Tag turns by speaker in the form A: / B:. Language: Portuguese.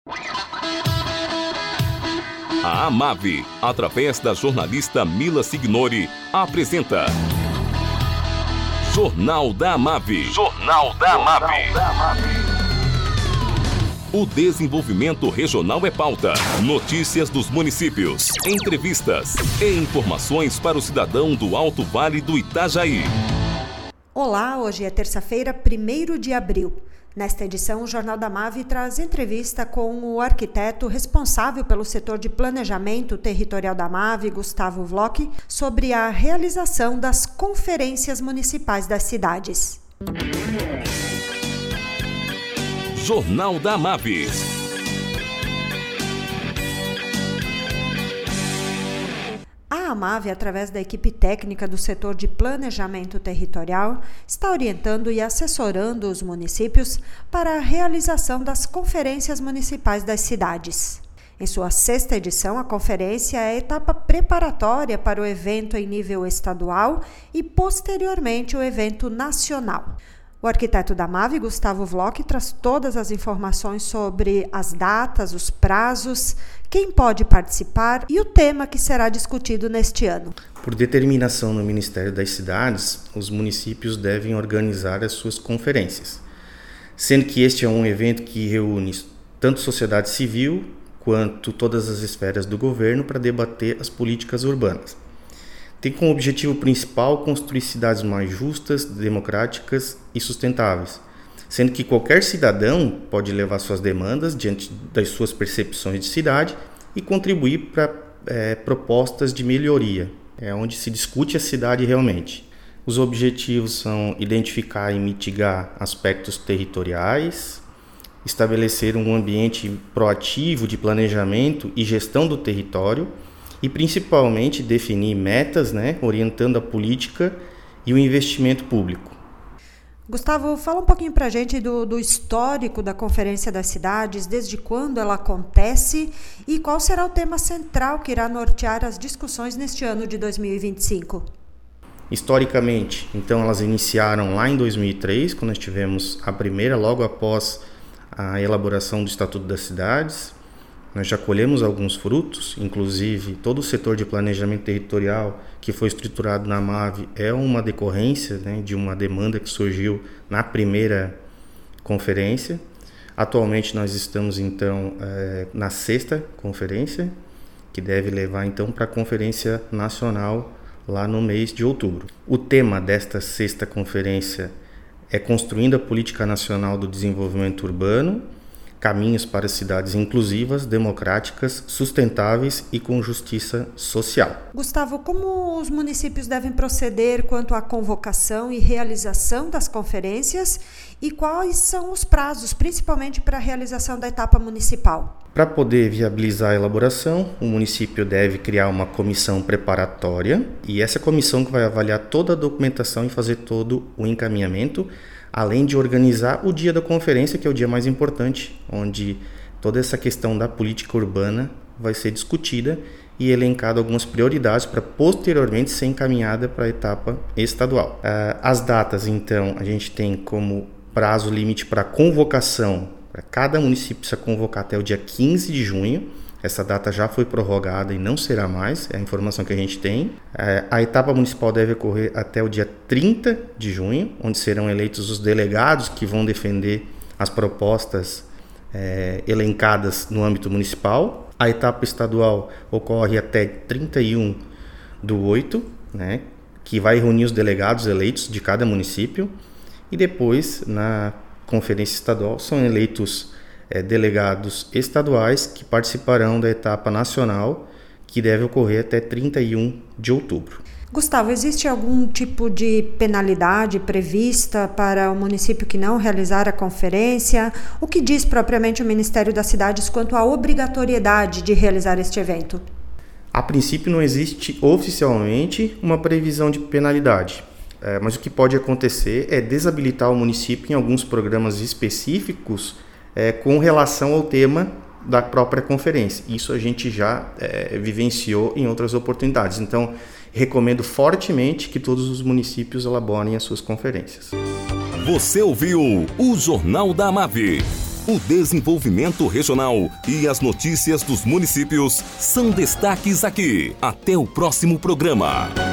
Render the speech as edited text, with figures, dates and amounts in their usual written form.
A: A AMAV, através da jornalista Mila Signori, apresenta Jornal da AMAV. Jornal da AMAV. O desenvolvimento regional é pauta. Notícias dos municípios, entrevistas e informações para o cidadão do Alto Vale do Itajaí.
B: Olá, hoje é terça-feira, 1º de abril. Nesta edição, o Jornal da AMAV traz entrevista com o arquiteto responsável pelo setor de planejamento territorial da AMAV, Gustavo Vloch, sobre a realização das conferências municipais das cidades.
A: Jornal da AMAV.
B: A AMAV, através da equipe técnica do setor de planejamento territorial, está orientando e assessorando os municípios para a realização das conferências municipais das cidades. Em sua 6ª edição, a conferência é a etapa preparatória para o evento em nível estadual e, posteriormente, o evento nacional. O arquiteto da AMAV, Gustavo Vloch, traz todas as informações sobre as datas, os prazos, quem pode participar e o tema que será discutido neste ano.
C: Por determinação no Ministério das Cidades, os municípios devem organizar as suas conferências, sendo que este é um evento que reúne tanto sociedade civil quanto todas as esferas do governo para debater as políticas urbanas. Tem como objetivo principal construir cidades mais justas, democráticas e sustentáveis, sendo que qualquer cidadão pode levar suas demandas diante das suas percepções de cidade e contribuir para propostas de melhoria, onde se discute a cidade realmente. Os objetivos são identificar e mitigar aspectos territoriais, estabelecer um ambiente proativo de planejamento e gestão do território, e principalmente definir metas, orientando a política e o investimento público.
B: Gustavo, fala um pouquinho para a gente do histórico da Conferência das Cidades, desde quando ela acontece e qual será o tema central que irá nortear as discussões neste ano de 2025.
C: Historicamente, então, elas iniciaram lá em 2003, quando nós tivemos a primeira, logo após a elaboração do Estatuto das Cidades. Nós já colhemos alguns frutos, inclusive todo o setor de planejamento territorial que foi estruturado na AMAV é uma decorrência de uma demanda que surgiu na primeira conferência. Atualmente nós estamos então na 6ª conferência, que deve levar então para a Conferência Nacional lá no mês de outubro. O tema desta 6ª conferência é Construindo a Política Nacional do Desenvolvimento Urbano, caminhos para cidades inclusivas, democráticas, sustentáveis e com justiça social.
B: Gustavo, como os municípios devem proceder quanto à convocação e realização das conferências e quais são os prazos, principalmente para a realização da etapa municipal?
C: Para poder viabilizar a elaboração, o município deve criar uma comissão preparatória e essa comissão que vai avaliar toda a documentação e fazer todo o encaminhamento, além de organizar o dia da conferência, que é o dia mais importante, onde toda essa questão da política urbana vai ser discutida e elencada algumas prioridades para posteriormente ser encaminhada para a etapa estadual. As datas, então, a gente tem como prazo limite para convocação, para cada município precisa convocar até o dia 15 de junho, essa data já foi prorrogada e não será mais, é a informação que a gente tem. A etapa municipal deve ocorrer até o dia 30 de junho, onde serão eleitos os delegados que vão defender as propostas elencadas no âmbito municipal. A etapa estadual ocorre até 31/8, que vai reunir os delegados eleitos de cada município. E depois, na conferência estadual, são eleitos delegados estaduais que participarão da etapa nacional, que deve ocorrer até 31 de outubro.
B: Gustavo, existe algum tipo de penalidade prevista para o município que não realizar a conferência? O que diz propriamente o Ministério das Cidades quanto à obrigatoriedade de realizar este evento?
C: A princípio não existe oficialmente uma previsão de penalidade, mas o que pode acontecer é desabilitar o município em alguns programas específicos com relação ao tema da própria conferência. Isso a gente já vivenciou em outras oportunidades. Então, recomendo fortemente que todos os municípios elaborem as suas conferências.
A: Você ouviu o Jornal da AMAV, O desenvolvimento regional e as notícias dos municípios são destaques aqui. Até o próximo programa.